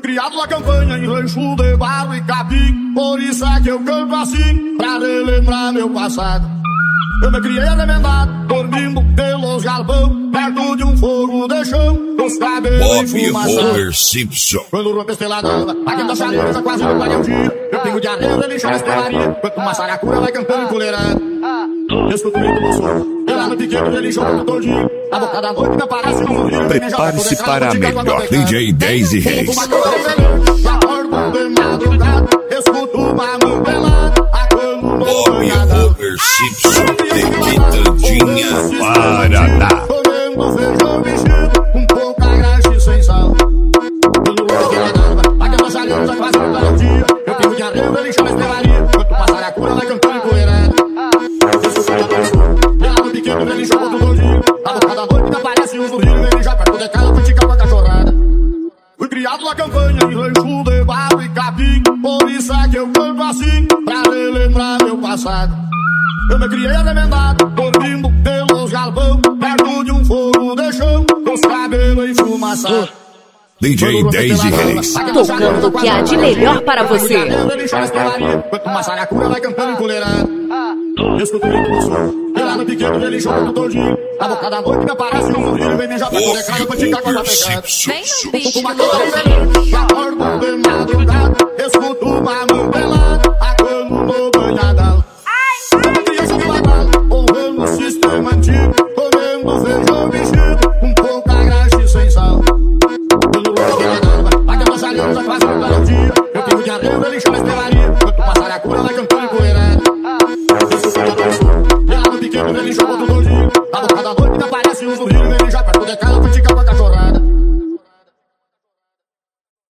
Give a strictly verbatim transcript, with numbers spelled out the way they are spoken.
criado na campanha em rancho de barro e capim. Por isso é que eu canto assim, pra relembrar meu passado. Eu me criei remendado, dormindo pelos galpão, perto de um fogo de chão, os cabelos Simpson. Quando rompe a estrelada, aqui da chaleira já quase não vai o dia. Eu tenho diarreia, ele chama estrelaria. Quanto uma saracura vai cantando encolherado. Escuto muito meu som, ele ama pequeno, ele chama todinho. A boca da noite me aparece no rio. Prepare-se para a melhor D J Daisy Reis. Acordo de madrugada, escuto uma mão pelada. Bob Over Simpson, Tequitandinha, Paraná. Comendo feijão mexido, com pouca graxa e sem sal. Quando o rosto dela dava, aquela chaleira já quase não vai o dia. Eu tenho diarreia, ele chama estrelaria. Quanto passar a cura, vai cantando encolherado. Eu sou filho da pessoa, ela no pequeno, ele joga todo dia. A boca da noite me aparece um zurrilho, ele já perto de casa, critica com a cachorrada. Fui criado na campanha em rancho de barro e capim. Por isso é que eu canto assim, pra relembrar meu passado. Eu me criei remendado, dormindo pelos galpão, perto de um fogo de chão, com os cabelos enfumaçados. D J Daisy Reis. Tocando o que há de melhor para você. Quanto uma saracura vai cantando encolherado. Escuto muito meu som, ela no pequeno, ele chama todinho. A boca da noite me aparece um zurrilho, vem me já pra poder casa, pra te cagar com a pecada. Vem no bicho.